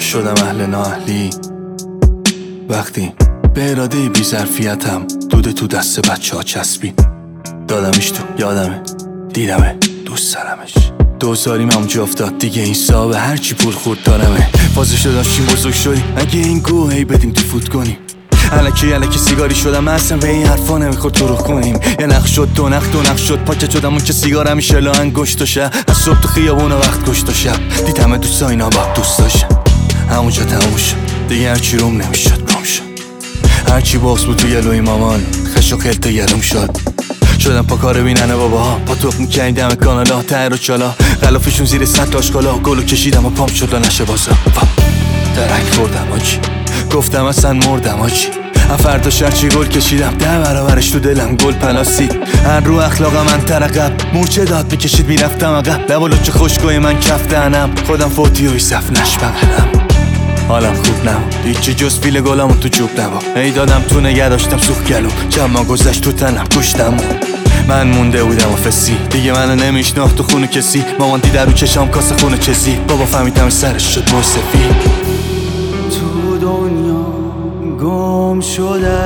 شدم اهل نااهلی وقتی به اراده بی ظرفیتم دوده تو دست بچه ها چسبید. دادمش تو یادمه، دیدمه، دوست دارمش. دوزاریم همونجا افتاد دیگه این صاحب هرچی پول خورد دارمه. فازش داشتیم بزرگ شدیم اگه این گوهی بدیم تو فوت کنیم. الکی سیگاری شدم اصلا به این حرفا نمیخورد تو رو کنیم. یه نخ شد دو نخ شد پاکت شدم اون که سیگار همیشه لا انگشت و شب. از صبح تو خیابون وقت کشت و شب دیدم دوستا اینا با دوست داشتم. همونجا تموم شد دیگه هرچی روم نمیشد گم شد. هرچی باز بود توی لوی مامان خش و خلط گرم شد. شدم پا کار بیننه باباها پا توق میکنی دم کانالا تر و چالا غلافشون زیر سطل آشکالا گلو کشیدم و پام شد و نشه بازا درک خوردم آجی گفتم اصلا مردم آجی فردا شرچی گل کشیدم 10 برابرش تو دلم گل پلاستیک هر رو اخلاقم من ترقب مورچه داد میکشید میرفتم عقب لب و لچه خشکای من کف دهنم خودم فوتی و ایصف نشبقدم حالم خوب نبود هیچی جز پیل گلامو تو چوب نبود ای دادم تو نگه داشتم سوخ گلوم جمع گذشت تو تنم کشتم من مونده بودم و فسی دیگه منو نمیشناخت تو خونه کسی مامان دیده رو چشام کاسه خونه چزی بابا فهمیدم سرش شد موسفی تو دنیا گم شده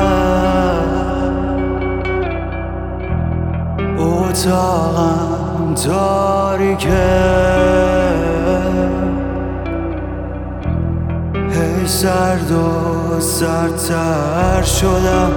اتاقم تاریکه هی سرد و سردتر شدم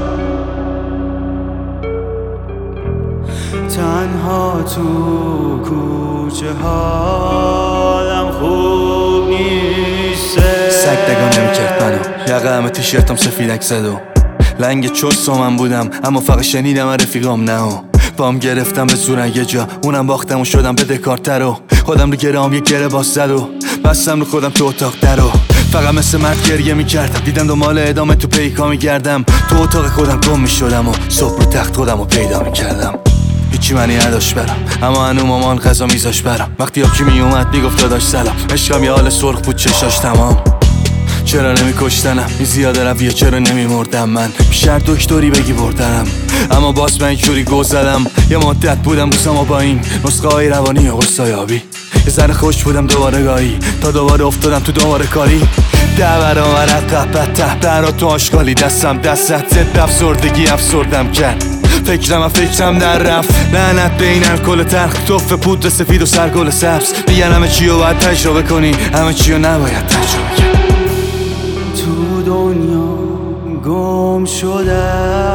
تنها تو کوچه حالم خوب نیسته سگ دگاه نمیکرد منو یقه همه تیشرتم سفیدک زد و لنگ چست و من بودم اما فقط شنیدم رفیقام نه و بام گرفتم به زورن یه جا اونم باختم و شدم بدهکارتر و خودم رو گرام یه گره باز زد و بستم رو خودم تو اتاق در و فقط مثل مرد گریه میکردم دیدم دنبال ادامه تو پیکا میگردم تو اتاق خودم گم میشدم و صبح رو تخت خودم رو پیدا میکردم هیچی معنی نداشت برم اما هنو مامان غذا میذاش برم وقتی آبکی میومد میگفت داداش سلام عشقم یه حال سرخ بود چشاش تمام چرا نمیکشتنم این زیاده رویه چرا نمیمردم من بیشتر دکتری بگی بردنم اما باز من اینجوری گو زدم یه مدت بودم روزم با این نسخه های روانی و قرصای آبی یه ذره خوش بودم دوباره گاهی تا دوباره افتادم تو دوباره کاری 10 برابر عقب بدتر برا تو آشغالی دستم دستت ضد افسردگی افسردم کرد فکرم در رفت لعنت به این الکل تلخ توف پودر سفید و سرگل سبز میگن همه چی رو باید تجربه کنی همه چی رو نباید تجربه کنی تو دنیا گم شده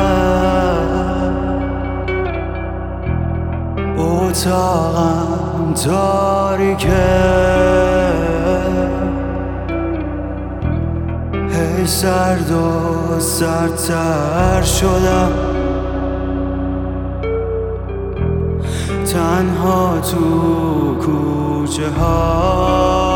اتاقم تاریکه هی سرد و سردتر شدم تنها تو کوچه ها